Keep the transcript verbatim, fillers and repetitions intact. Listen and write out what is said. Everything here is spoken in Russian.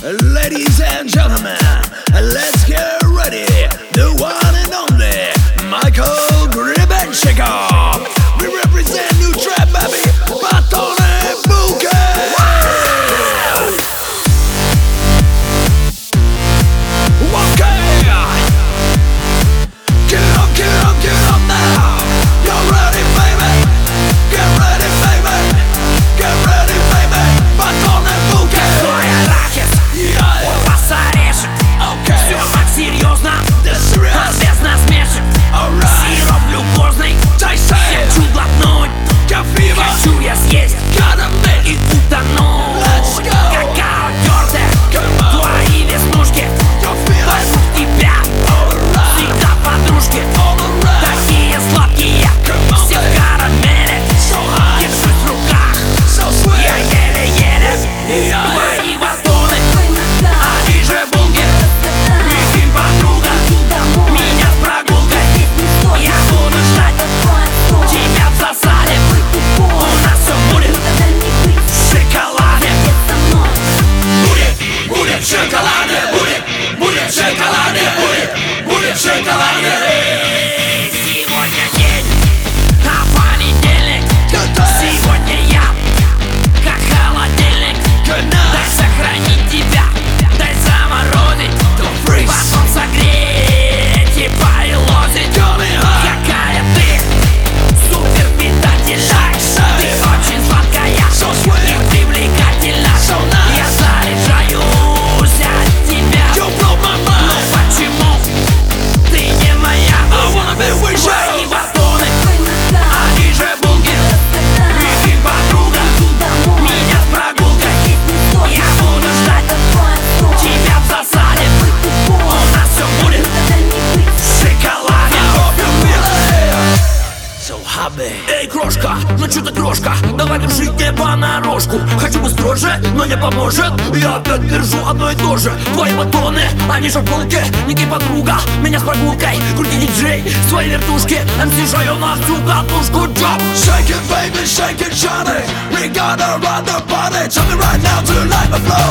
Ladies and gentlemen, let's get ready. The one and only Michael Grebenshchikov. We represent new trap, baby. Batone Bouquet. Okay. Get up, get up, get up now. You're ready, baby. Get ready, baby. Get ready, baby. Batone Bouquet. Твой арахис, он вас орешек. Все так серьезно, без насмешек. Сироп глюкозный, хочу глотнуть, хочу я съесть и утонуть. Какао тёртое, твои веснушки возьмут тебя всегда подружки. Такие сладкие, все в карамели. Держусь в руках, я еле-еле. Твои батоны, они же булки. Бежим, подруга, меня с прогулкой. Я буду ждать тебя в засаде. У нас все будет в шоколаде. Будет, будет в шоколаде. Будет, будет в шоколаде. Будет, будет в шоколаде. Сегодня день, а понедельник. Сегодня я как холодильник. Дай сохранить тебя, дай заморозить, потом согреть и поилозить. Какая ты супер питательна, ты очень сладкая и привлекательна. Я заряжаюсь от тебя, но почему ты не моя? Твои батоны, они же булки. Бежим, подруга, меня с прогулкой. Я буду ждать тебя в засаде. У нас все будет в шоколаде. So happy. Эй, крошка, ну чё ты крошка? Давай держи не понарошку. Хочу быть строже, но не поможет. Я опять держу одно и то же. Твои батоны, они же булки. Ники подруга, меня с прогулкой. Крути диджей, свои вертушки. эм си шаю на всю катушку. Джоп. Shake it, baby, shake it, Johnny. We gonna run the party. Tell me right now, tonight, my flow.